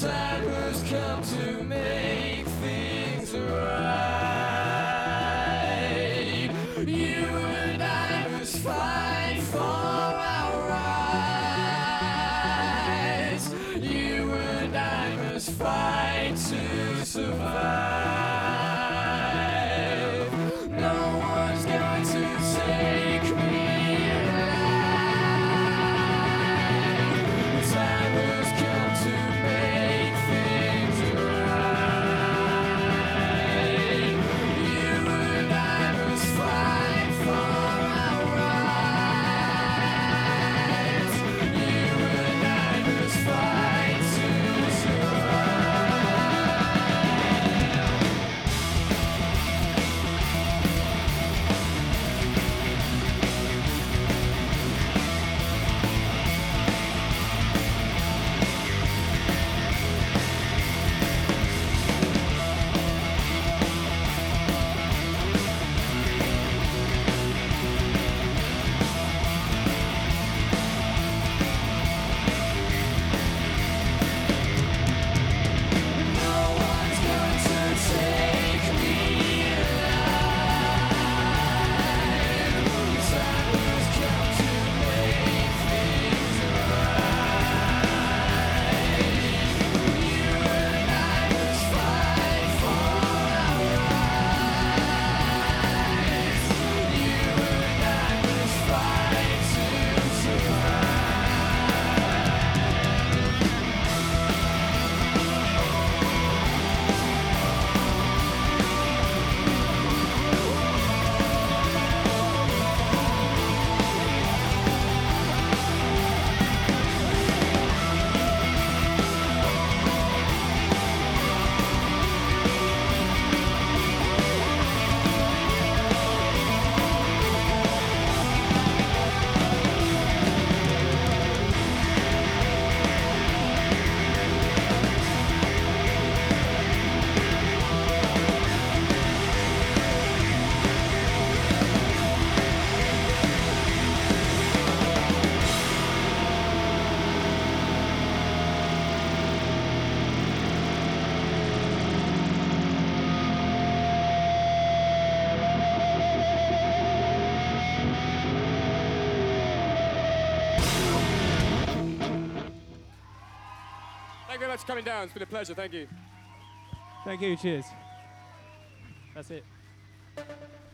time has come to make things right. You and I must fight for our rights. You and I must fight to survive. No one's going to take me alive. The time has come to make things right. You and I must fight for our rights. You and I must fight to Thank you very much for coming down. It's been a pleasure. Thank you. Thank you. Cheers. That's it.